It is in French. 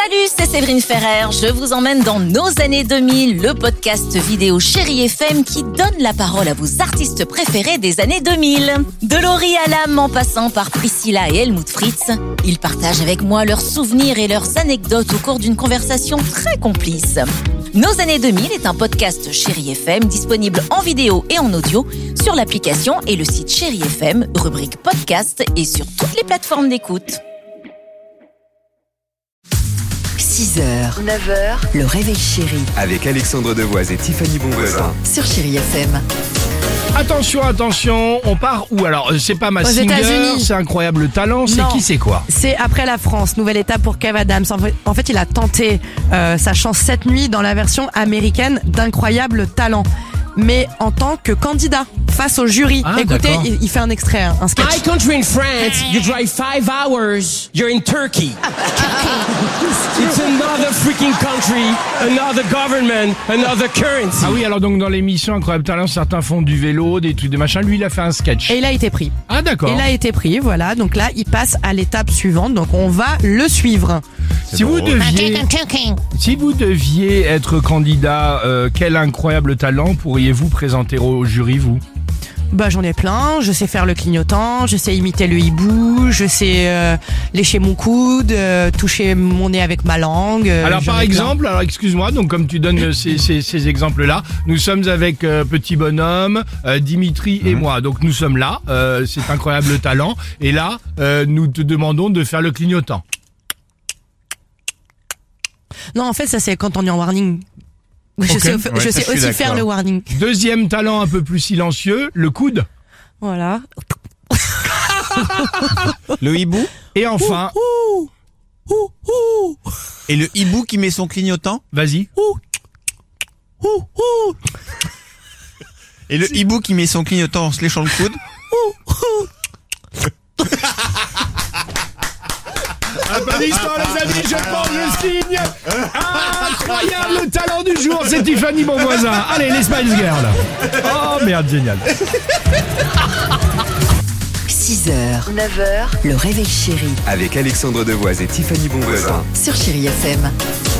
Salut, c'est Séverine Ferrer. Je vous emmène dans Nos années 2000, le podcast vidéo Chérie FM qui donne la parole à vos artistes préférés des années 2000. De Laurie Hallam en passant par Priscilla et Helmut Fritz, ils partagent avec moi leurs souvenirs et leurs anecdotes au cours d'une conversation très complice. Nos années 2000 est un podcast Chérie FM disponible en vidéo et en audio sur l'application et le site Chérie FM, rubrique podcast et sur toutes les plateformes d'écoute. 6h, 9h, le réveil chéri Avec Alexandre Devoise et Tiffany Bonvoisin sur Chérie FM. Attention, on part où alors? C'est pas ma singer, États-Unis. c'est Incroyable Talent, c'est Non. qui, c'est quoi? C'est après la France, nouvelle étape pour Kev Adams. En fait, il a tenté sa chance cette nuit dans la version américaine d'Incroyable Talent, mais en tant que candidat face au jury. Ah, Écoutez, d'accord. il fait un extrait, un My sketch. country in France, you drive 5 hours, you're in Turkey. It's another freaking country, another government, another currency. Ah oui, alors donc dans l'émission Incroyable Talent, certains font du vélo, des trucs de machin, lui il a fait un sketch. Et il a été pris. Ah d'accord. Il a été pris, voilà. Donc là, il passe à l'étape suivante. Donc on va le suivre. Si vous deviez être candidat, quel incroyable talent pourriez-vous présenter au jury, vous? Bah j'en ai plein, je sais faire le clignotant, je sais imiter le hibou, je sais lécher mon coude, toucher mon nez avec ma langue. Alors j'en par ai plein. exemple, alors excuse-moi, donc comme tu donnes ces exemples-là, nous sommes avec Petit Bonhomme, Dimitri et moi. Donc nous sommes là, c'est Incroyable Talent, et là nous te demandons de faire le clignotant. Non, en fait, ça c'est quand on est en warning. Je Ok. sais, Ouais, je ça, sais je suis aussi faire d'accord. le warning. Deuxième talent un peu plus silencieux, le coude. Voilà. Le hibou Et enfin, et le hibou qui met son clignotant vas-y. et le hibou qui met son clignotant en se léchant le coude. Applaudissements les amis, je prends le signe. Incroyable talent du jour, c'est Tiffany Bonvoisin. Allez, les Spice Girls. Oh merde, génial. 6h, 9h, le réveil chéri avec Alexandre Devoise et Tiffany Bonvoisin. sur Chérie FM.